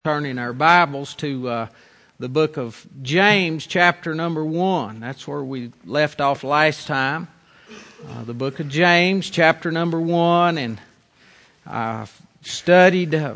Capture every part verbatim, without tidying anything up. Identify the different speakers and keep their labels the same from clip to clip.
Speaker 1: Turning our Bibles to uh, the book of James, chapter number one. That's where we left off last time. Uh, the book of James, chapter number one. And I've studied uh,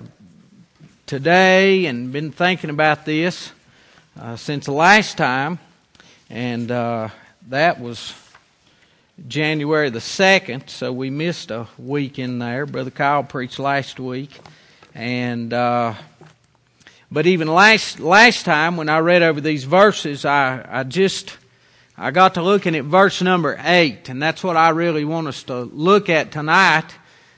Speaker 1: today and been thinking about this uh, since the last time. And uh, that was January the second, so we missed a week in there. Brother Kyle preached last week. And... Uh, But even last last time when I read over these verses, I, I just, I got to looking at verse number eight. And that's what I really want us to look at tonight.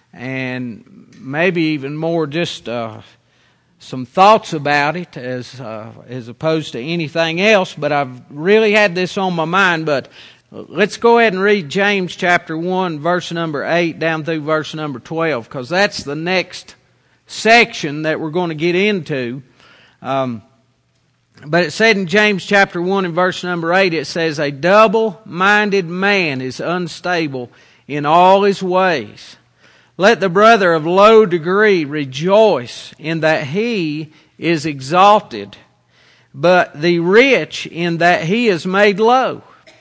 Speaker 1: And maybe even more just uh, some thoughts about it as, uh, as opposed to anything else. But I've really had this on my mind. But let's go ahead and read James chapter one, verse number eight down through verse number twelve. Because that's the next section that we're going to get into. Um, but it said in James chapter one and verse number eight, it says, "A double-minded man is unstable in all his ways. Let the brother of low degree rejoice in that he is exalted, but the rich in that he is made low.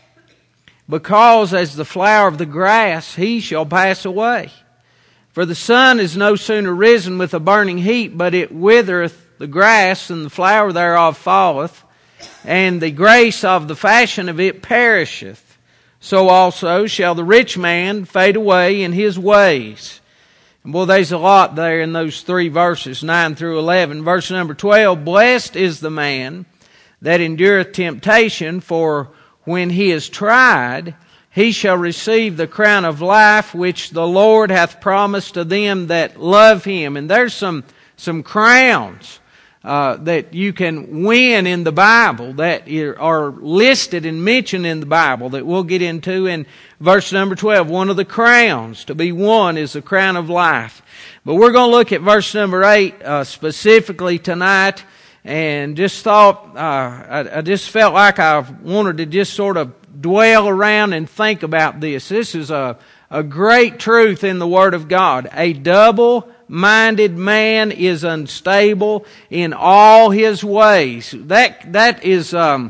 Speaker 1: Because as the flower of the grass, he shall pass away. For the sun is no sooner risen with a burning heat, but it withereth the grass, and the flower thereof falleth, and the grace of the fashion of it perisheth. So also shall the rich man fade away in his ways." And boy, there's a lot there in those three verses, nine through eleven. Verse number twelve, "Blessed is the man that endureth temptation, for when he is tried, he shall receive the crown of life, which the Lord hath promised to them that love him." And there's some, some crowns Uh, that you can win in the Bible that are listed and mentioned in the Bible that we'll get into in verse number twelve. One of the crowns to be won is the crown of life. But we're going to look at verse number eight uh, specifically tonight, and just thought, uh, I, I just felt like I wanted to just sort of dwell around and think about this. This is a, a great truth in the Word of God. A double minded man is unstable in all his ways. That that is um,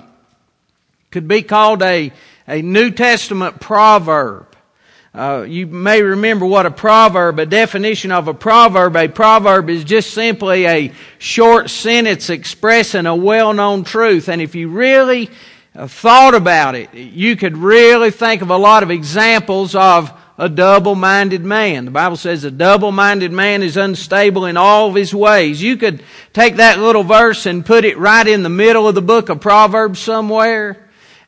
Speaker 1: could be called a a New Testament proverb. Uh, you may remember what a proverb, a definition of a proverb. A proverb is just simply a short sentence expressing a well-known truth. And if you really uh, thought about it, you could really think of a lot of examples of a double-minded man. The Bible says a double-minded man is unstable in all of his ways. You could take that little verse and put it right in the middle of the book of Proverbs somewhere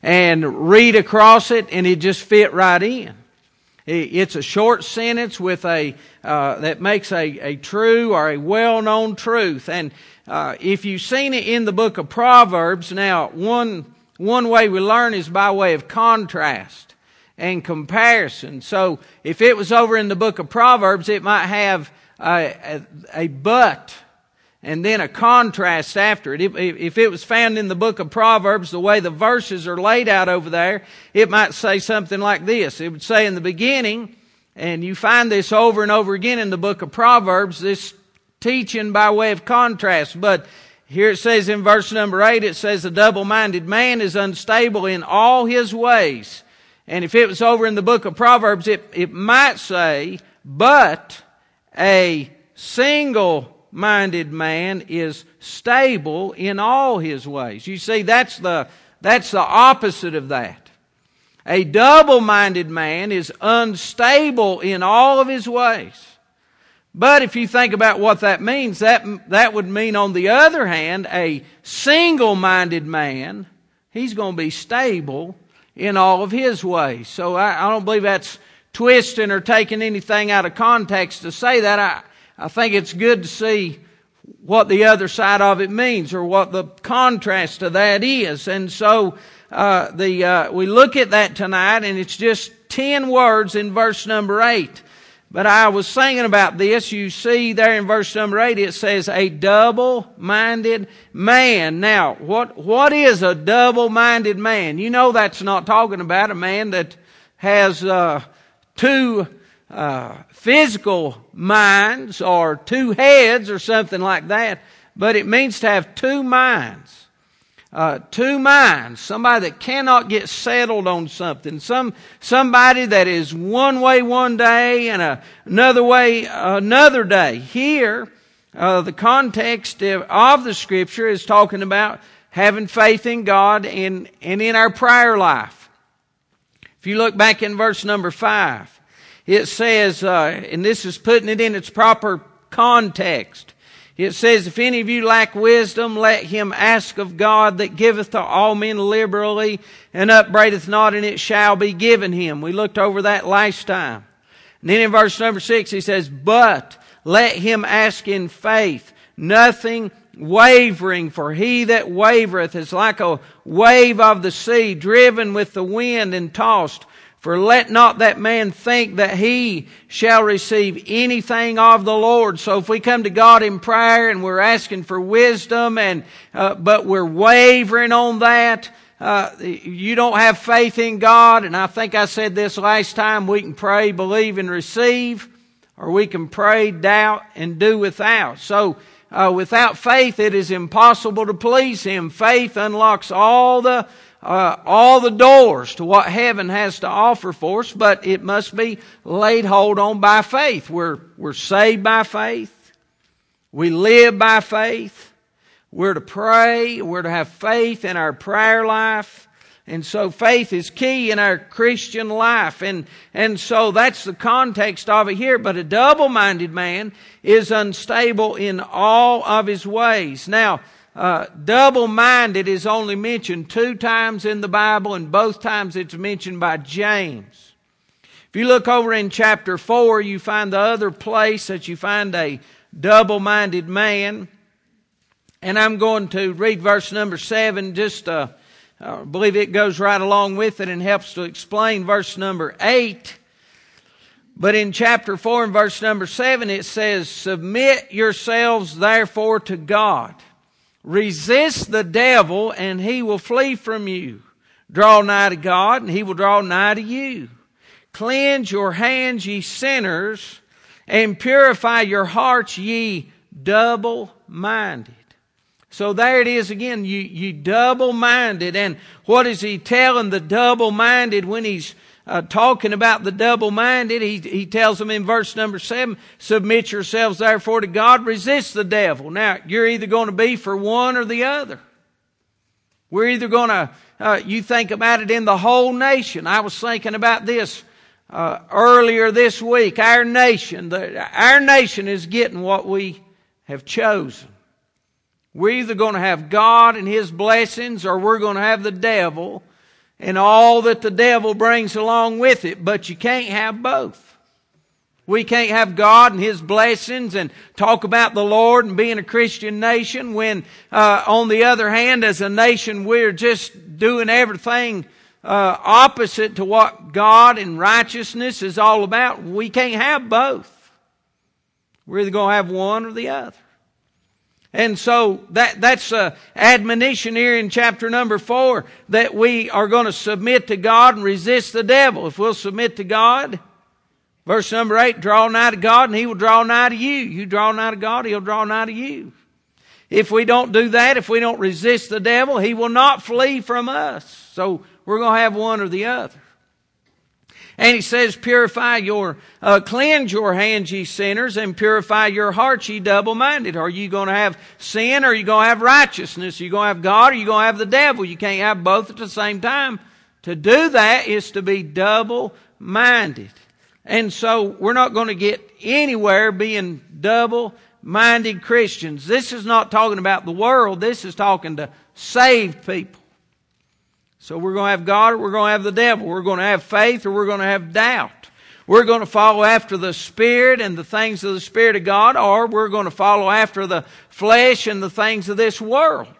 Speaker 1: and read across it, and it just fit right in. It's a short sentence with a uh, that makes a, a true or a well-known truth. And uh, if you've seen it in the book of Proverbs, now one one way we learn is by way of contrast and comparison. So if it was over in the book of Proverbs, it might have a, a, a but and then a contrast after it. If, if it was found in the book of Proverbs, the way the verses are laid out over there, it might say something like this. It would say in the beginning, and you find this over and over again in the book of Proverbs, this teaching by way of contrast. But here it says in verse number eight, it says, "A double-minded man is unstable in all his ways." And if it was over in the book of Proverbs, it, it might say, "But a single-minded man is stable in all his ways." You see, that's the, that's the opposite of that. A double-minded man is unstable in all of his ways. But if you think about what that means, that, that would mean, on the other hand, a single-minded man, he's going to be stable in all of his ways. So I, I don't believe that's twisting or taking anything out of context to say that. I, I think it's good to see what the other side of it means, or what the contrast to that is. And so uh, the uh, we look at that tonight, and it's just ten words in verse number eight. But I was thinking about this. You see there in verse number eight, it says, "A double-minded man." Now, what what is a double-minded man? You know that's not talking about a man that has uh, two uh, physical minds or two heads or something like that. but it means to have two minds. Uh, two minds, somebody that cannot get settled on something, some somebody that is one way one day and a, another way another day. Here, uh, the context of, of the Scripture is talking about having faith in God and, and in our prayer life. If you look back in verse number five, it says, uh, and this is putting it in its proper context. It says, if any of you lack wisdom, let him ask of God that giveth to all men liberally and upbraideth not, and it shall be given him. We looked over that last time. And then in verse number six, he says, but let him ask in faith, nothing wavering, for he that wavereth is like a wave of the sea, driven with the wind and tossed. For let not that man think that he shall receive anything of the Lord. So if we come to God in prayer and we're asking for wisdom, and uh, but we're wavering on that, uh, you don't have faith in God. And I think I said this last time, we can pray, believe, and receive, or we can pray, doubt, and do without. So uh, without faith, it is impossible to please Him. Faith unlocks all the Uh, all the doors to what heaven has to offer for us, but it must be laid hold on by faith. We're, we're saved by faith. We live by faith. We're to pray. We're to have faith in our prayer life. And so faith is key in our Christian life. And, and so that's the context of it here. But a double-minded man is unstable in all of his ways. Now, Uh, double-minded is only mentioned two times in the Bible, and both times it's mentioned by James. If you look over in chapter four, you find the other place that you find a double-minded man. And I'm going to read verse number seven, just uh, I believe it goes right along with it and helps to explain verse number eight. But in chapter four and verse number seven, it says, submit yourselves therefore to God. Resist the devil, and he will flee from you. Draw nigh to God, and he will draw nigh to you. Cleanse your hands, ye sinners, and purify your hearts, ye double-minded. So there it is again, you, you double-minded. And what is he telling the double-minded when he's Uh, talking about the double-minded? He, he tells them in verse number seven, submit yourselves therefore to God, resist the devil. Now, you're either going to be for one or the other. We're either going to, uh, you think about it in the whole nation. I was thinking about this uh, earlier this week. Our nation, the, our nation is getting what we have chosen. We're either going to have God and His blessings, or we're going to have the devil and all that the devil brings along with it. But you can't have both. We can't have God and His blessings and talk about the Lord and being a Christian nation when, uh, on the other hand, as a nation, we're just doing everything uh, opposite to what God and righteousness is all about. We can't have both. We're either going to have one or the other. And so that that's a admonition here in chapter number four, that we are going to submit to God and resist the devil. If we'll submit to God, verse number eight, draw nigh to God and He will draw nigh to you. You draw nigh to God, He'll draw nigh to you. If we don't do that, if we don't resist the devil, he will not flee from us. So we're going to have one or the other. And he says, purify your, uh, cleanse your hands, ye sinners, and purify your hearts, ye double-minded. Are you going to have sin, or are you going to have righteousness? Are you going to have God, or are you going to have the devil? You can't have both at the same time. To do that is to be double-minded. And so we're not going to get anywhere being double-minded Christians. This is not talking about the world. This is talking to saved people. So we're going to have God, or we're going to have the devil. We're going to have faith, or we're going to have doubt. We're going to follow after the Spirit and the things of the Spirit of God, or we're going to follow after the flesh and the things of this world.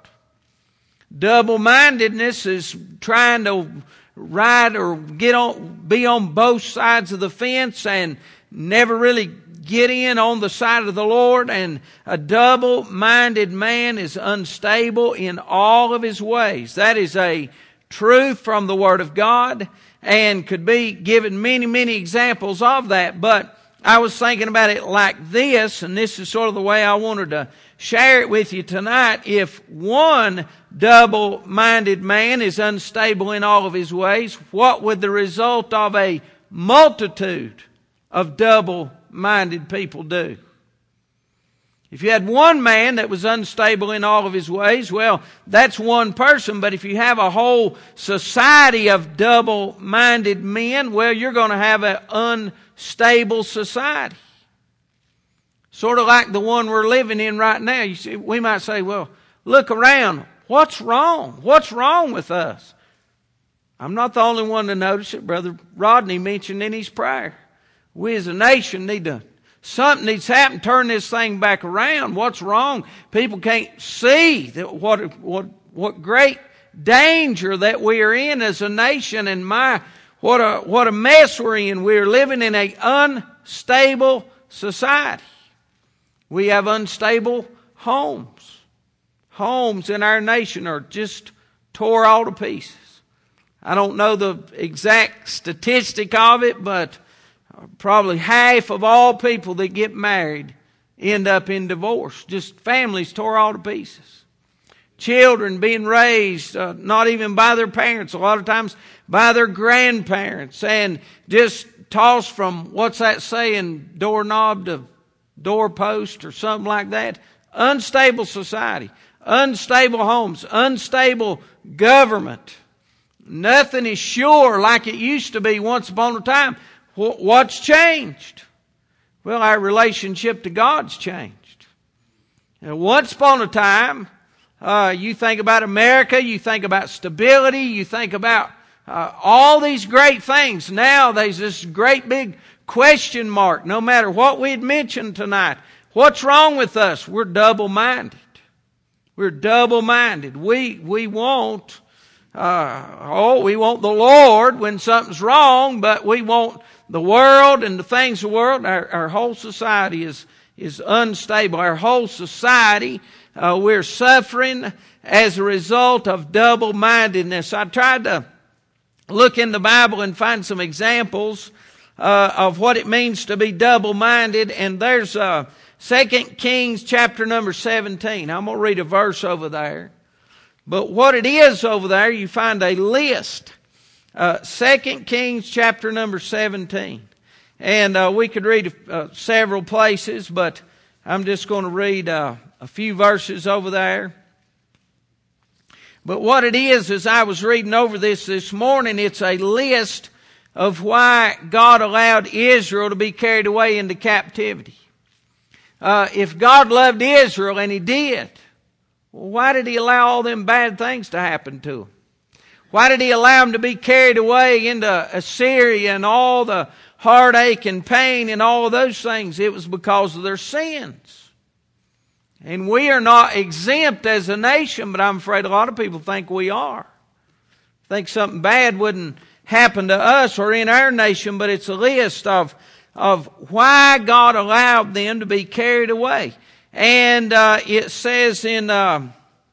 Speaker 1: Double-mindedness is trying to ride or get on, be on both sides of the fence and never really get in on the side of the Lord. And a double-minded man is unstable in all of his ways. That is a truth from the Word of God, and could be given many, many examples of that. But I was thinking about it like this, and this is sort of the way I wanted to share it with you tonight. If one double-minded man is unstable in all of his ways, what would the result of a multitude of double-minded people do? If you had one man that was unstable in all of his ways, well, that's one person. But if you have a whole society of double-minded men, well, you're going to have an unstable society. Sort of like the one we're living in right now. You see, we might say, well, look around. What's wrong? What's wrong with us? I'm not the only one to notice it. Brother Rodney mentioned in his prayer. We as a nation need to, something needs to happen, turn this thing back around. What's wrong? People can't see that what, what, what great danger that we are in as a nation, and my, what a, what a mess we're in. We're living in an unstable society. We have unstable homes. Homes in our nation are just tore all to pieces. I don't know the exact statistic of it, but probably half of all people that get married end up in divorce. Just families tore all to pieces. Children being raised uh, not even by their parents, a lot of times by their grandparents, and just tossed from, what's that saying, doorknob to doorpost or something like that. Unstable society, unstable homes, unstable government. Nothing is sure like it used to be once upon a time. What's changed? Well, our relationship to God's changed. Now, once upon a time, uh, you think about America, you think about stability, you think about uh, all these great things. Now there's this great big question mark, no matter what we had mentioned tonight. What's wrong with us? We're double-minded. We're double-minded. We, we want, uh, oh, we want the Lord when something's wrong, but we want the world and the things of the world. Our, our whole society is, is unstable. Our whole society, uh, we're suffering as a result of double-mindedness. I tried to look in the Bible and find some examples Uh, of what it means to be double-minded. And there's uh, Second Kings chapter number seventeen. I'm going to read a verse over there. But what it is over there, you find a list. Uh, Second Kings chapter number seventeen. And uh, we could read uh, several places, but I'm just going to read uh, a few verses over there. But what it is, as I was reading over this this morning, it's a list of why God allowed Israel to be carried away into captivity. Uh, if God loved Israel, and He did, well, why did He allow all them bad things to happen to them? Why did He allow them to be carried away into Assyria and all the heartache and pain and all of those things? It was because of their sins. And we are not exempt as a nation, but I'm afraid a lot of people think we are. Think something bad wouldn't happen to us or in our nation, but it's a list of, of why God allowed them to be carried away. And uh, it says in uh,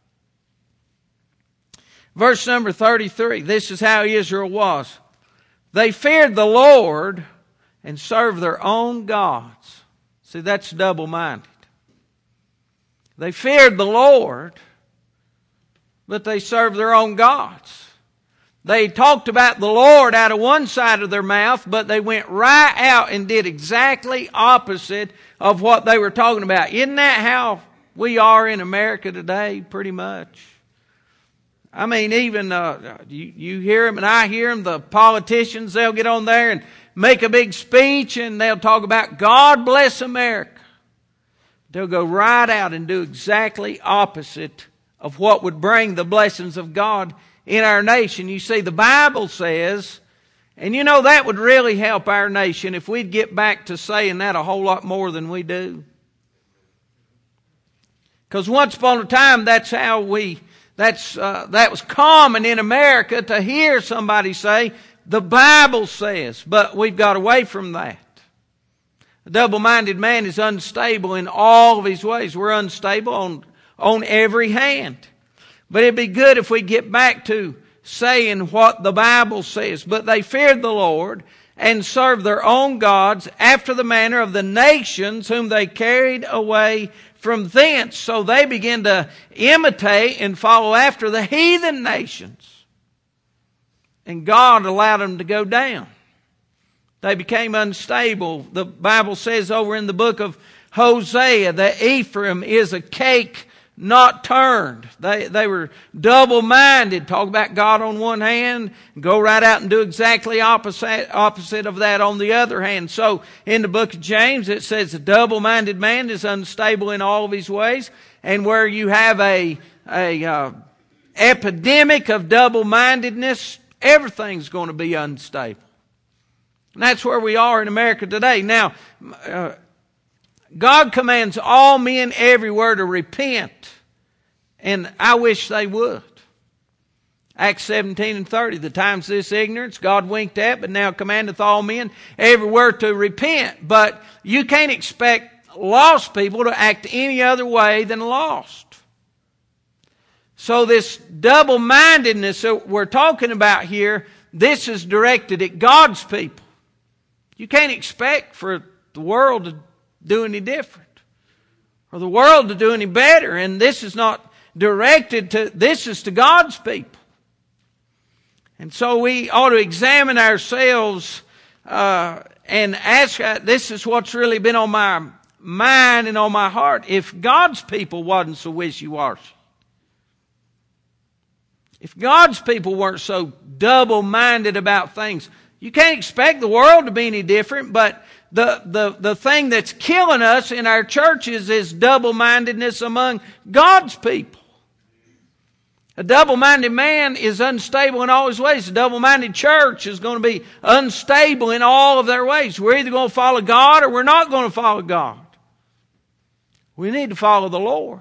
Speaker 1: verse number thirty-three, this is how Israel was. They feared the Lord and served their own gods. See, that's double-minded. They feared the Lord, but they served their own gods. They talked about the Lord out of one side of their mouth, but they went right out and did exactly opposite of what they were talking about. Isn't that how we are in America today, pretty much? I mean, even uh, you, you hear them and I hear them, the politicians, they'll get on there and make a big speech and they'll talk about God bless America. They'll go right out and do exactly opposite of what would bring the blessings of God in our nation. You see, the Bible says, and you know that would really help our nation if we'd get back to saying that a whole lot more than we do. Because once upon a time, that's how we, that's uh, that was common in America to hear somebody say, the Bible says, but we've got away from that. A double-minded man is unstable in all of his ways. We're unstable on, on every hand. But it'd be good if we get back to saying what the Bible says. But they feared the Lord and served their own gods after the manner of the nations whom they carried away from thence. So they began to imitate and follow after the heathen nations. And God allowed them to go down. They became unstable. The Bible says over in the book of Hosea that Ephraim is a cake not turned. They they were double-minded. Talk about God on one hand, go right out and do exactly opposite opposite of that on the other hand. So in the book of James it says a double-minded man is unstable in all of his ways. And where you have a a uh, epidemic of double-mindedness, everything's going to be unstable. And that's where we are in America today. Now, uh, God commands all men everywhere to repent. And I wish they would. Acts seventeen and thirty. The times of this ignorance God winked at, but now commandeth all men everywhere to repent. But you can't expect lost people to act any other way than lost. So this double-mindedness that we're talking about here, this is directed at God's people. You can't expect for the world to do any different, or the world to do any better. And this is not directed to, this is to God's people. And so we ought to examine ourselves uh, and ask, uh, this is what's really been on my mind and on my heart. If God's people wasn't so wishy-washy, if God's people weren't so double-minded about things, you can't expect the world to be any different. But the, the, the thing that's killing us in our churches is double-mindedness among God's people. A double-minded man is unstable in all his ways. A double-minded church is going to be unstable in all of their ways. We're either going to follow God or we're not going to follow God. We need to follow the Lord.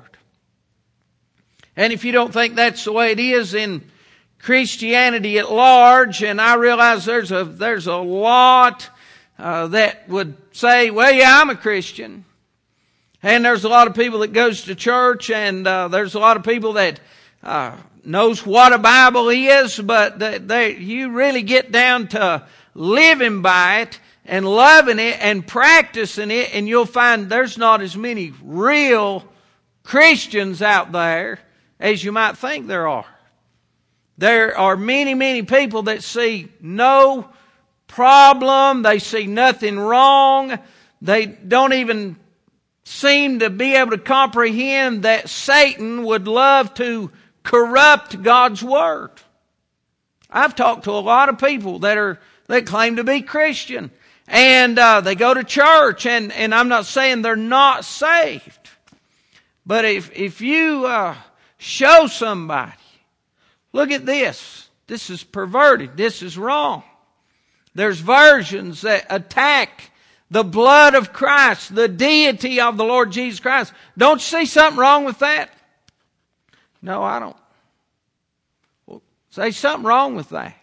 Speaker 1: And if you don't think that's the way it is in Christianity at large, and I realize there's a there's a lot uh, that would say, well, yeah, I'm a Christian. And there's a lot of people that goes to church, and uh, there's a lot of people that uh, knows what a Bible is, but they, they, you really get down to living by it and loving it and practicing it, and you'll find there's not as many real Christians out there as you might think there are. There are many, many people that see no problem. They see nothing wrong. They don't even seem to be able to comprehend that Satan would love to corrupt God's Word. I've talked to a lot of people that are that claim to be Christian. And uh, they go to church, and, and I'm not saying they're not saved. But if, if you uh, show somebody, look at this. This is perverted. This is wrong. There's versions that attack the blood of Christ, the deity of the Lord Jesus Christ. Don't you see something wrong with that? No, I don't. Well, say something wrong with that.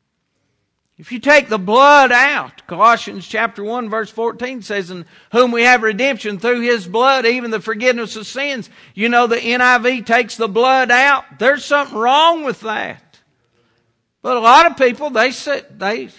Speaker 1: If you take the blood out, Colossians chapter one verse fourteen says, in whom we have redemption through His blood, even the forgiveness of sins. You know, the N I V takes the blood out. There's something wrong with that. But a lot of people, they sit, they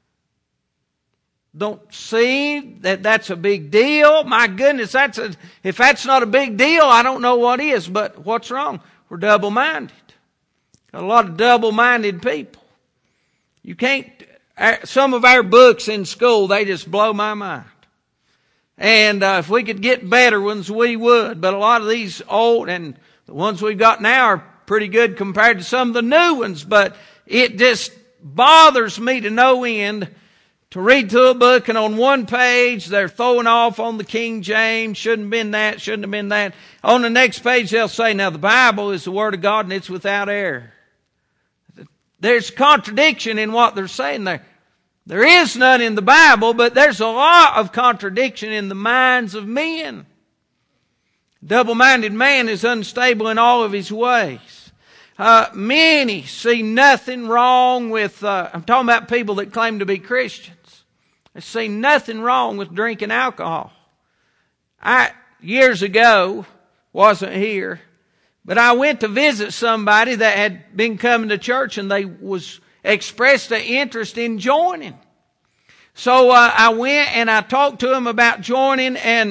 Speaker 1: don't see that that's a big deal. My goodness, that's a, if that's not a big deal, I don't know what is. But what's wrong? We're double-minded. Got a lot of double-minded people. You can't, some of our books in school, they just blow my mind. And uh, if we could get better ones, we would. But a lot of these old, and the ones we've got now are pretty good compared to some of the new ones. But it just bothers me to no end to read through a book, and on one page they're throwing off on the King James, shouldn't have been that, shouldn't have been that. On the next page they'll say, now the Bible is the Word of God and it's without error. There's contradiction in what they're saying there. There is none in the Bible, but there's a lot of contradiction in the minds of men. Double-minded man is unstable in all of his ways. Uh, many see nothing wrong with, uh, I'm talking about people that claim to be Christians. They see nothing wrong with drinking alcohol. I, years ago, wasn't here, but I went to visit somebody that had been coming to church, and they was expressed an interest in joining. So uh, I went and I talked to them about joining, and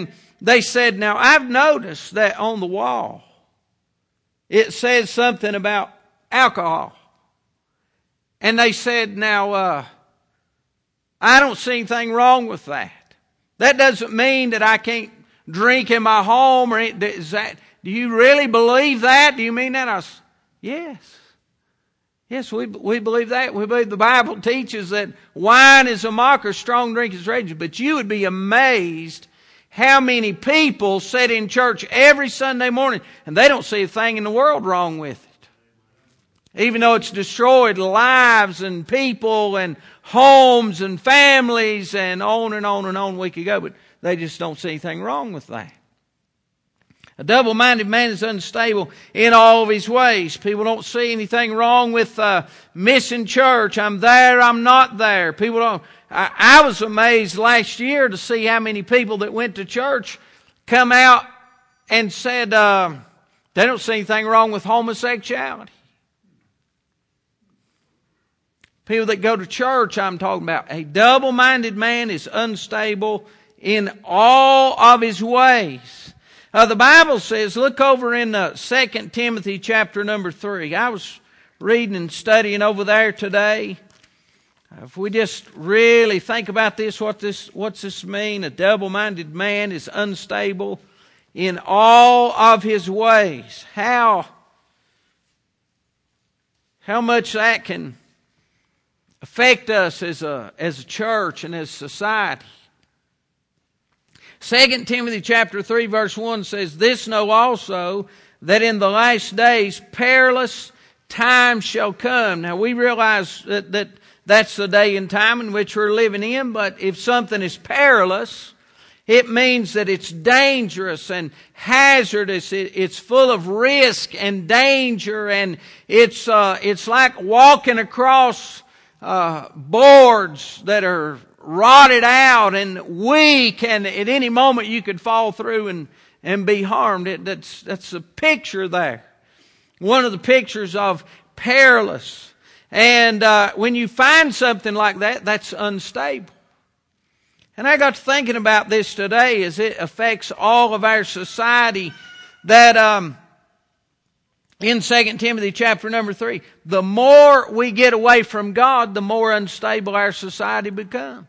Speaker 1: they said, now I've noticed that on the wall it says something about alcohol. And they said, now uh, I don't see anything wrong with that. That doesn't mean that I can't drink in my home. Or is that, do you really believe that? Do you mean that? I was, yes. Yes, we we believe that. We believe the Bible teaches that wine is a mocker, strong drink is raging. But you would be amazed how many people sit in church every Sunday morning and they don't see a thing in the world wrong with it. Even though it's destroyed lives and people and homes and families and on and on and on we could go. But they just don't see anything wrong with that. A double-minded man is unstable in all of his ways. People don't see anything wrong with uh, missing church. I'm there, I'm not there. People don't. I, I was amazed last year to see how many people that went to church come out and said uh, they don't see anything wrong with homosexuality. People that go to church, I'm talking about. A double-minded man is unstable in all of his ways. Uh, the Bible says, look over in uh, Second Timothy chapter number three. I was reading and studying over there today. Uh, if we just really think about this, what this, what's this mean? A double-minded man is unstable in all of his ways. How, how much that can affect us as a, as a church and as society. Second Timothy chapter three verse one says, this know also that in the last days perilous times shall come. Now we realize that, that that's the day and time in which we're living in, but if something is perilous, it means that it's dangerous and hazardous. It, it's full of risk and danger, and it's uh, it's like walking across uh, boards that are rotted out and weak, and at any moment you could fall through and, and be harmed. It, that's, that's a picture there. One of the pictures of perilous. And uh, when you find something like that, that's unstable. And I got to thinking about this today as it affects all of our society, that um, in Second Timothy chapter number three, the more we get away from God, the more unstable our society becomes.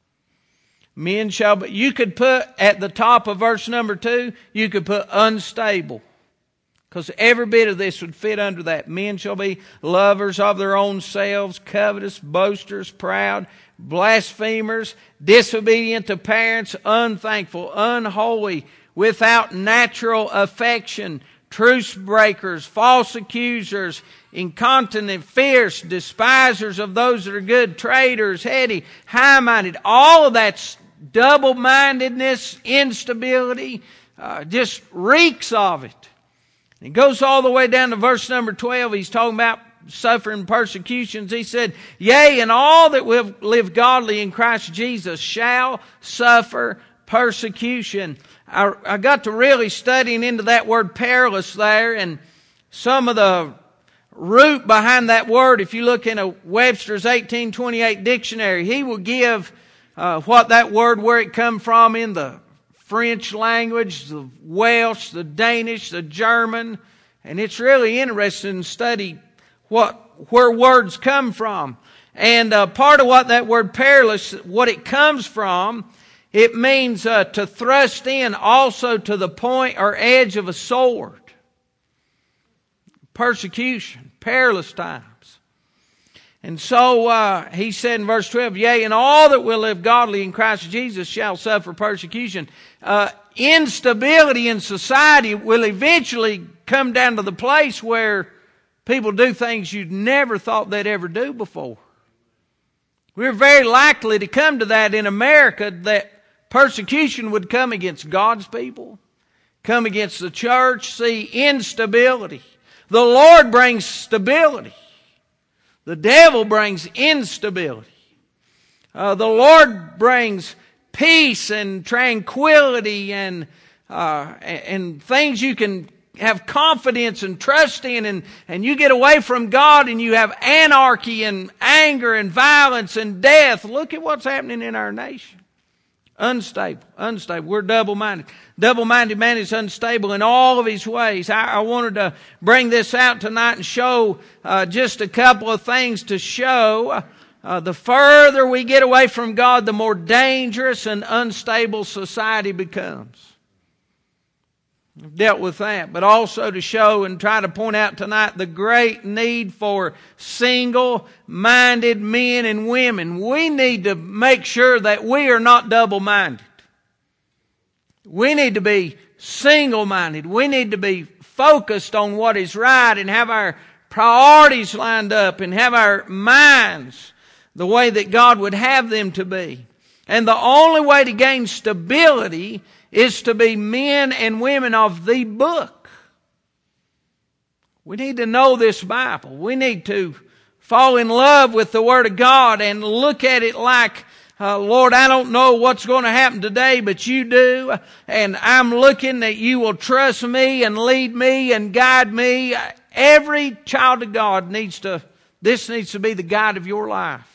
Speaker 1: Men shall be, you could put at the top of verse number two, you could put unstable. Because every bit of this would fit under that. Men shall be lovers of their own selves, covetous, boasters, proud, blasphemers, disobedient to parents, unthankful, unholy, without natural affection, truce breakers, false accusers, incontinent, fierce, despisers of those that are good, traitors, heady, high-minded. All of that's double-mindedness, instability, uh, just reeks of it. It goes all the way down to verse number twelve. He's talking about suffering persecutions. He said, yea, and all that will live godly in Christ Jesus shall suffer persecution. I, I got to really studying into that word perilous there, and some of the root behind that word. If you look in a Webster's eighteen twenty-eight dictionary, he will give uh, what that word, where it come from in the French language, the Welsh, the Danish, the German, and it's really interesting to study what where words come from. And uh, part of what that word perilous, what it comes from, it means uh, to thrust in also to the point or edge of a sword. Persecution, perilous times. And so uh, he said in verse twelve, yea, and all that will live godly in Christ Jesus shall suffer persecution. Uh, instability in society will eventually come down to the place where people do things you'd never thought they'd ever do before. We're very likely to come to that in America, that persecution would come against God's people, come against the church. See, instability. The Lord brings stability. The devil brings instability. Uh, the Lord brings peace and tranquility and uh, and things you can have confidence and trust in, and, and you get away from God and you have anarchy and anger and violence and death. Look at what's happening in our nation. Unstable. Unstable. We're double-minded. Double-minded man is unstable in all of his ways. I, I wanted to bring this out tonight and show uh, just a couple of things to show. Uh, the further we get away from God, the more dangerous and unstable society becomes. I've dealt with that, but also to show and try to point out tonight the great need for single-minded men and women. We need to make sure that we are not double-minded. We need to be single-minded. We need to be focused on what is right and have our priorities lined up and have our minds the way that God would have them to be. And the only way to gain stability is to be men and women of the book. We need to know this Bible. We need to fall in love with the Word of God and look at it like, uh, Lord, I don't know what's going to happen today, but you do. And I'm looking that you will trust me and lead me and guide me. Every child of God needs to, this needs to be the guide of your life.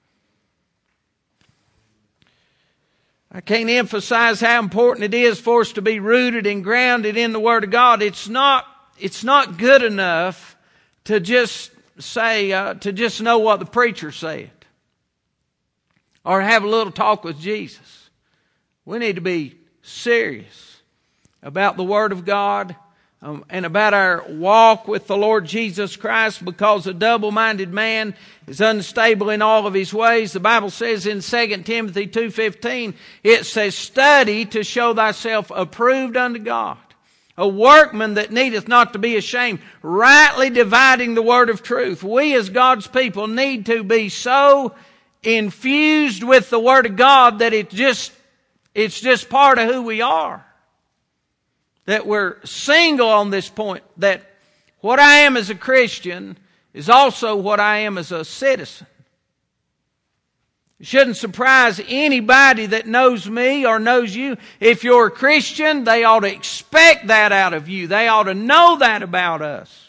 Speaker 1: I can't emphasize how important it is for us to be rooted and grounded in the Word of God. It's not, it's not good enough to just say, uh, to just know what the preacher said. Or have a little talk with Jesus. We need to be serious about the Word of God um, and about our walk with the Lord Jesus Christ, because a double-minded man is unstable in all of his ways. The Bible says in Second Timothy two fifteen, it says, study to show thyself approved unto God, a workman that needeth not to be ashamed, rightly dividing the word of truth. We as God's people need to be so infused with the Word of God that it just, it's just part of who we are. That we're single on this point, that what I am as a Christian is also what I am as a citizen. It shouldn't surprise anybody that knows me or knows you. If you're a Christian, they ought to expect that out of you. They ought to know that about us.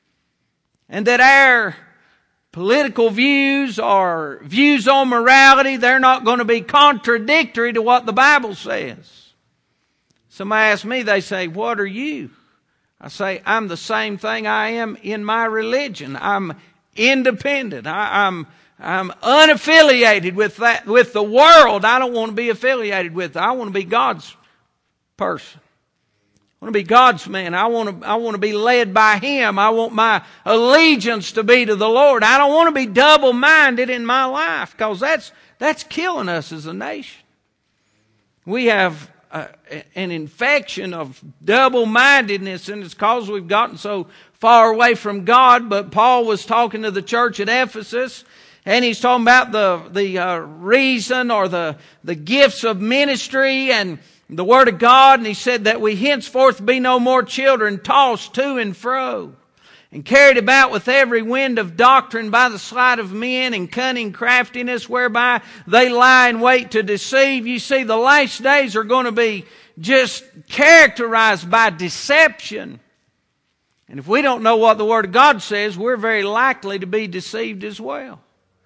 Speaker 1: And that our political views or views on morality, they're not going to be contradictory to what the Bible says. Somebody asks me, they say, what are you? I say, I'm the same thing I am in my religion. I'm independent. I, I'm I'm unaffiliated with that, with the world. I don't want to be affiliated with it. I want to be God's person. I want to be God's man. I want to, I want to be led by Him. I want my allegiance to be to the Lord. I don't want to be double-minded in my life, because that's, that's killing us as a nation. We have uh, an infection of double-mindedness, and it's because we've gotten so far away from God. But Paul was talking to the church at Ephesus, and he's talking about the, the uh, reason or the, the gifts of ministry and the Word of God. And he said that we henceforth be no more children, tossed to and fro, and carried about with every wind of doctrine by the sleight of men and cunning craftiness, whereby they lie in wait to deceive. You see, the last days are going to be just characterized by deception. And if we don't know what the Word of God says, we're very likely to be deceived as well.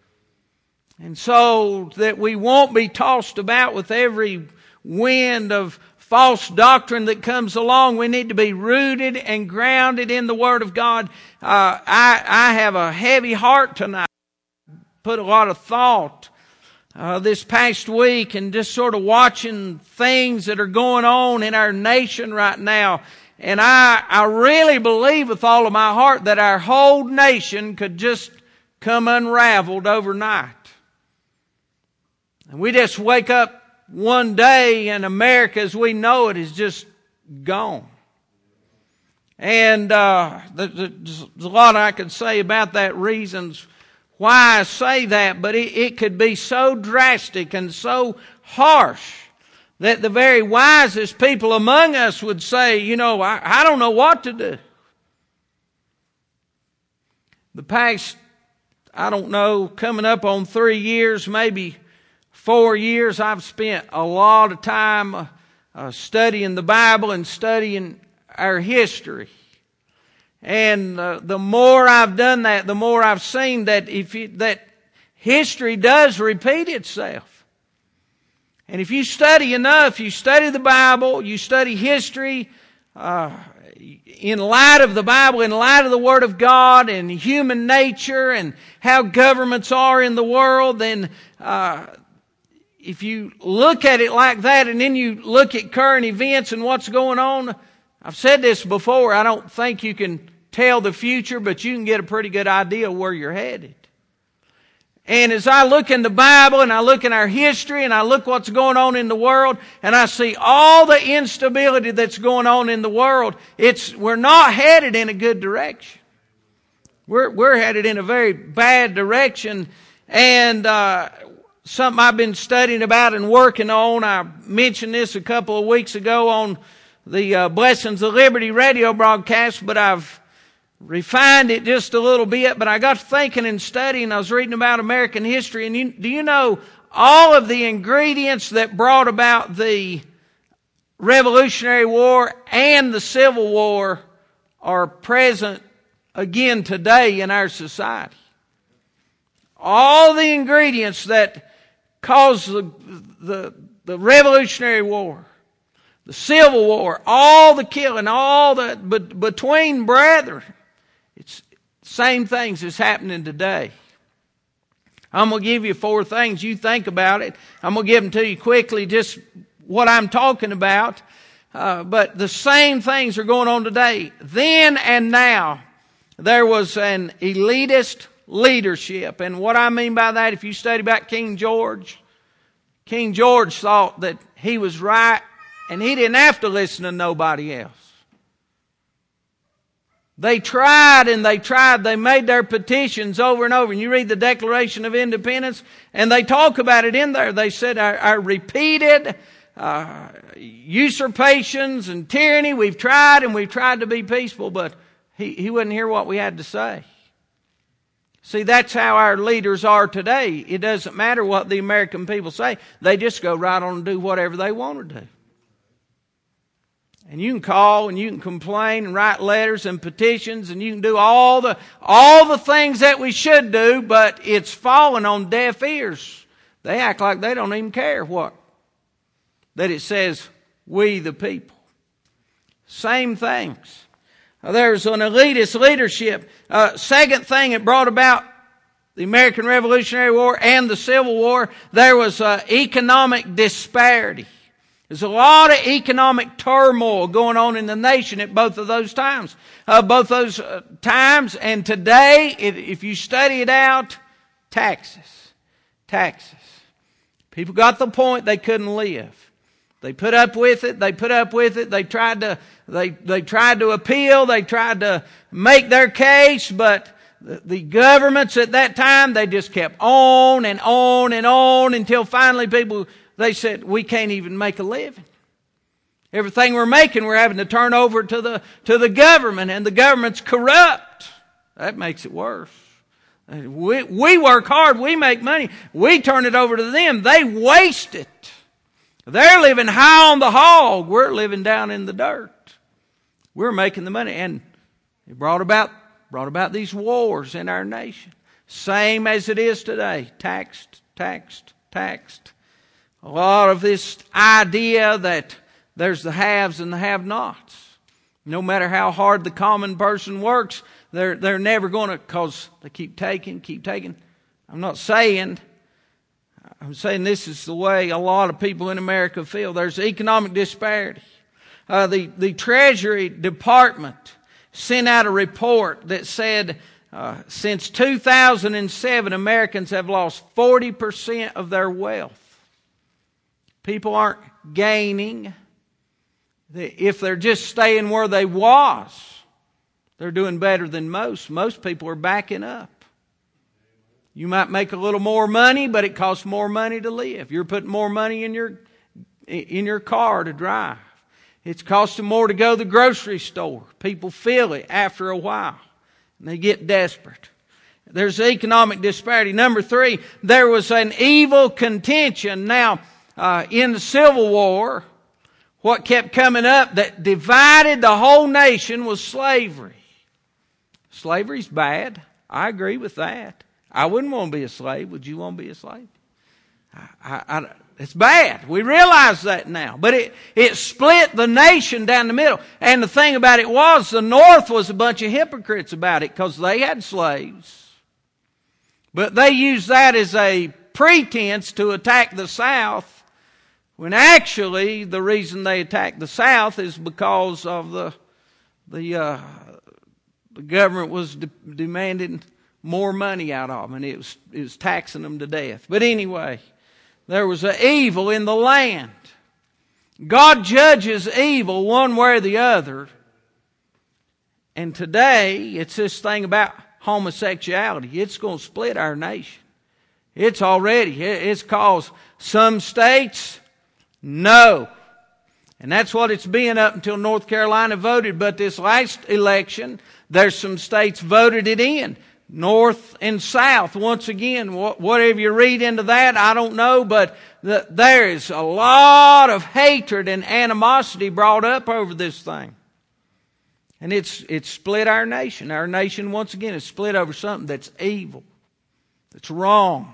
Speaker 1: And so that we won't be tossed about with every wind of false doctrine that comes along, we need to be rooted and grounded in the Word of God. Uh, I, I have a heavy heart tonight. Put a lot of thought uh, this past week and just sort of watching things that are going on in our nation right now. And I, I really believe with all of my heart that our whole nation could just come unraveled overnight. And we just wake up one day and America as we know it is just gone. And uh, there's a lot I could say about that, reasons why I say that, but it, it could be so drastic and so harsh that the very wisest people among us would say, you know, I, I don't know what to do. The past, I don't know, coming up on three years, maybe four years, I've spent a lot of time uh, studying the Bible and studying our history. And uh, the more I've done that, the more I've seen that if you, that history does repeat itself. And if you study enough, you study the Bible, you study history, uh, in light of the Bible, in light of the Word of God and human nature and how governments are in the world, then uh, if you look at it like that and then you look at current events and what's going on, I've said this before, I don't think you can tell the future, but you can get a pretty good idea of where you're headed. And as I look in the Bible and I look in our history and I look what's going on in the world and I see all the instability that's going on in the world, it's, we're not headed in a good direction. We're, we're headed in a very bad direction. And, uh, something I've been studying about and working on, I mentioned this a couple of weeks ago on the uh, Blessings of Liberty radio broadcast, but I've refined it just a little bit. But I got to thinking and studying, I was reading about American history, and you, do you know all of the ingredients that brought about the Revolutionary War and the Civil War are present again today in our society? All the ingredients that caused the, the, the Revolutionary War, the Civil War, all the killing, all the, but between brethren, it's same things that's happening today. I'm going to give you four things. You think about it. I'm going to give them to you quickly, just what I'm talking about. Uh, but the same things are going on today. Then and now, there was an elitist leadership. And what I mean by that, if you study about King George, King George thought that he was right and he didn't have to listen to nobody else. They tried and they tried. They made their petitions over and over. And you read the Declaration of Independence and they talk about it in there. They said our, our repeated uh, usurpations and tyranny, we've tried and we've tried to be peaceful, but he, he wouldn't hear what we had to say. See, that's how our leaders are today. It doesn't matter what the American people say. They just go right on and do whatever they want to do. And you can call and you can complain and write letters and petitions and you can do all the, all the things that we should do, but it's falling on deaf ears. They act like they don't even care what. That it says, we the people. Same things. There's an elitist leadership. Uh, second thing it brought about the American Revolutionary War and the Civil War, there was uh, economic disparity. There's a lot of economic turmoil going on in the nation at both of those times. Uh, both those uh, times and today, it, if you study it out, taxes. Taxes. People got the point they couldn't live. They put up with it. They put up with it. They tried to, they, they tried to appeal. They tried to make their case, but the, the governments at that time, they just kept on and on and on until finally people, they said, we can't even make a living. Everything we're making, we're having to turn over to the, to the government, and the government's corrupt. That makes it worse. We, we work hard. We make money. We turn it over to them. They waste it. They're living high on the hog. We're living down in the dirt. We're making the money. And it brought about, brought about these wars in our nation. Same as it is today. Taxed, taxed, taxed. A lot of this idea that there's the haves and the have-nots. No matter how hard the common person works, they're, they're never going to, because they keep taking, keep taking. I'm not saying... I'm saying this is the way a lot of people in America feel. There's economic disparity. Uh, the, the Treasury Department sent out a report that said uh, since two thousand seven, Americans have lost forty percent of their wealth. People aren't gaining. If they're just staying where they was, they're doing better than most. Most people are backing up. You might make a little more money, but it costs more money to live. You're putting more money in your in your car to drive. It's costing more to go to the grocery store. People feel it after a while, and they get desperate. There's economic disparity. Number three, there was an evil contention. Now, uh, in the Civil War, what kept coming up that divided the whole nation was slavery. Slavery's bad. I agree with that. I wouldn't want to be a slave. Would you want to be a slave? I, I, It's bad. We realize that now. But it, it split the nation down the middle. And the thing about it was, the North was a bunch of hypocrites about it because they had slaves. But they used that as a pretense to attack the South, when actually the reason they attacked the South is because of the the, uh, the government was de- demanding more money out of them, and it was, it was taxing them to death. But anyway, there was an evil in the land. God judges evil one way or the other. And today, it's this thing about homosexuality. It's going to split our nation. It's already, it's caused some states, no. And that's what it's been up until North Carolina voted. But this last election, there's some states voted it in. North and South, once again, whatever you read into that, I don't know, but the, there is a lot of hatred and animosity brought up over this thing. And it's it's split our nation. Our nation, once again, is split over something that's evil, that's wrong.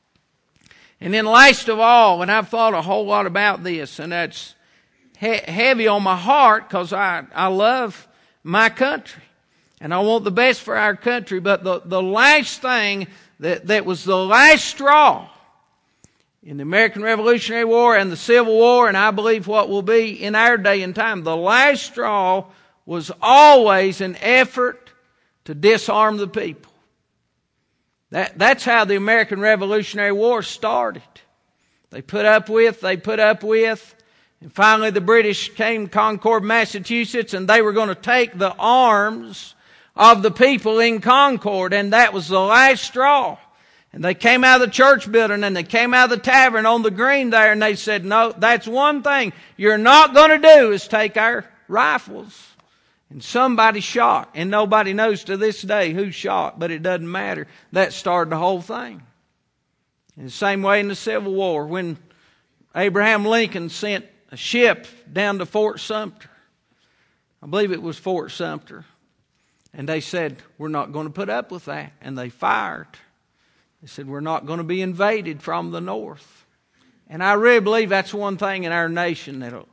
Speaker 1: And then last of all, and I've thought a whole lot about this, and that's he- heavy on my heart because I, I love my country. And I want the best for our country. But the, the last thing that, that was the last straw in the American Revolutionary War and the Civil War, and I believe what will be in our day and time, the last straw was always an effort to disarm the people. That, that's how the American Revolutionary War started. They put up with, they put up with, and finally the British came to Concord, Massachusetts, and they were going to take the arms of the people in Concord, and that was the last straw. And they came out of the church building, and they came out of the tavern on the green there, and they said, no, that's one thing you're not going to do is take our rifles. And somebody shot, and nobody knows to this day who shot, but it doesn't matter. That started the whole thing. In the same way in the Civil War, when Abraham Lincoln sent a ship down to Fort Sumter, I believe it was Fort Sumter, and they said, we're not going to put up with that. And they fired. They said, we're not going to be invaded from the north. And I really believe that's one thing in our nation that'll,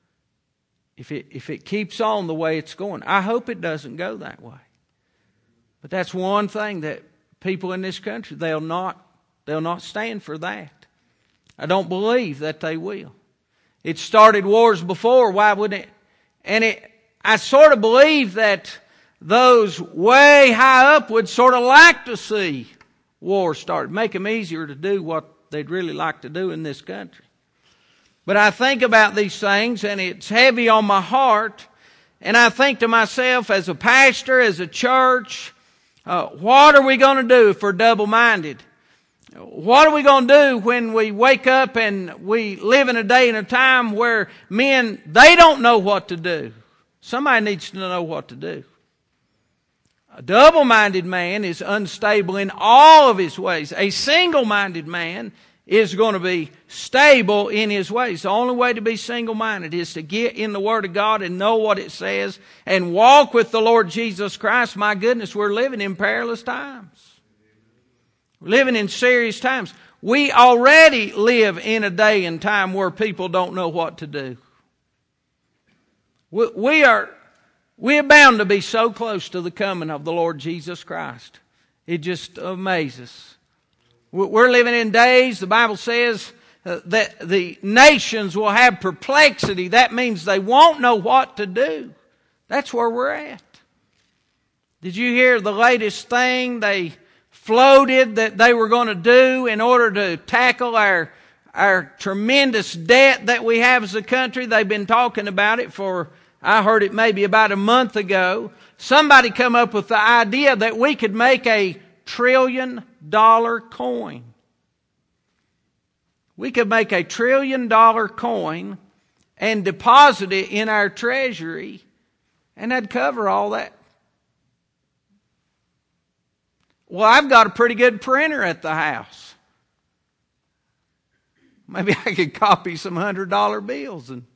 Speaker 1: if it, if it keeps on the way it's going, I hope it doesn't go that way. But that's one thing that people in this country, they'll not, they'll not stand for that. I don't believe that they will. It started wars before, why wouldn't it? And it, I sort of believe that those way high up would sort of like to see war start, make them easier to do what they'd really like to do in this country. But I think about these things, and it's heavy on my heart, and I think to myself, as a pastor, as a church, uh, what are we going to do if we're double-minded? What are we going to do when we wake up and we live in a day and a time where men, they don't know what to do? Somebody needs to know what to do. A double-minded man is unstable in all of his ways. A single-minded man is going to be stable in his ways. The only way to be single-minded is to get in the Word of God and know what it says and walk with the Lord Jesus Christ. My goodness, we're living in perilous times. We're living in serious times. We already live in a day and time where people don't know what to do. We, we are... We're bound to be so close to the coming of the Lord Jesus Christ. It just amazes. We're living in days, the Bible says, uh, that the nations will have perplexity. That means they won't know what to do. That's where we're at. Did you hear the latest thing they floated that they were going to do in order to tackle our, our tremendous debt that we have as a country? They've been talking about it for, I heard it maybe about a month ago. Somebody come up with the idea that we could make a trillion dollar coin. We could make a trillion dollar coin and deposit it in our treasury, and that'd cover all that. Well, I've got a pretty good printer at the house. Maybe I could copy some hundred dollar bills. And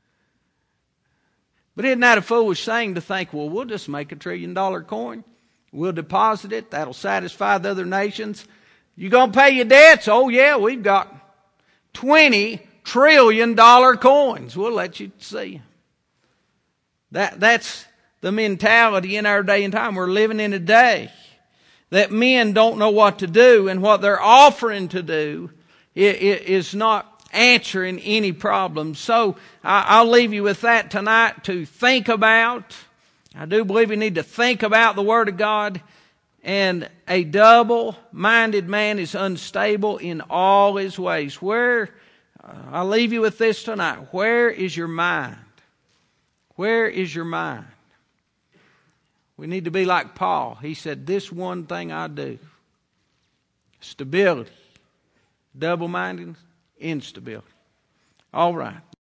Speaker 1: But isn't that a foolish thing to think, well, we'll just make a trillion dollar coin. We'll deposit it. That'll satisfy the other nations. You going to pay your debts? Oh, yeah, we've got twenty trillion dollar coins. We'll let you see. That, that's the mentality in our day and time. We're living in a day that men don't know what to do, and what they're offering to do is not answering any problems. So I'll leave you with that tonight to think about. I do believe you need to think about the Word of God. And a double-minded man is unstable in all his ways. Where, uh, I'll leave you with this tonight. Where is your mind? Where is your mind? We need to be like Paul. He said, this one thing I do. Stability. Double-minded, instability. All right.